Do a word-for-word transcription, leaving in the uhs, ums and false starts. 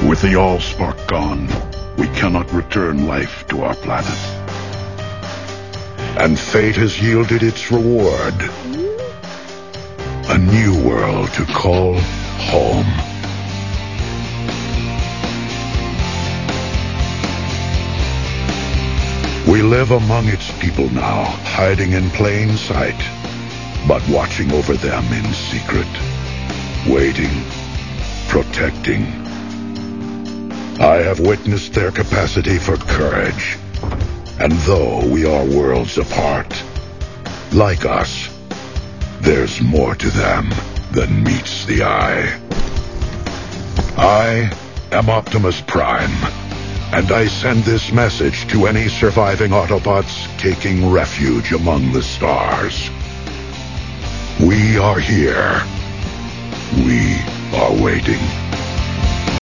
With the Allspark gone, we cannot return life to our planet. And fate has yielded its reward. A new world to call home. We live among its people now, hiding in plain sight, but watching over them in secret, waiting, protecting. I have witnessed their capacity for courage, and though we are worlds apart, like us, there's more to them than meets the eye. I am Optimus Prime, and I send this message to any surviving Autobots taking refuge among the stars. We are here. We are waiting.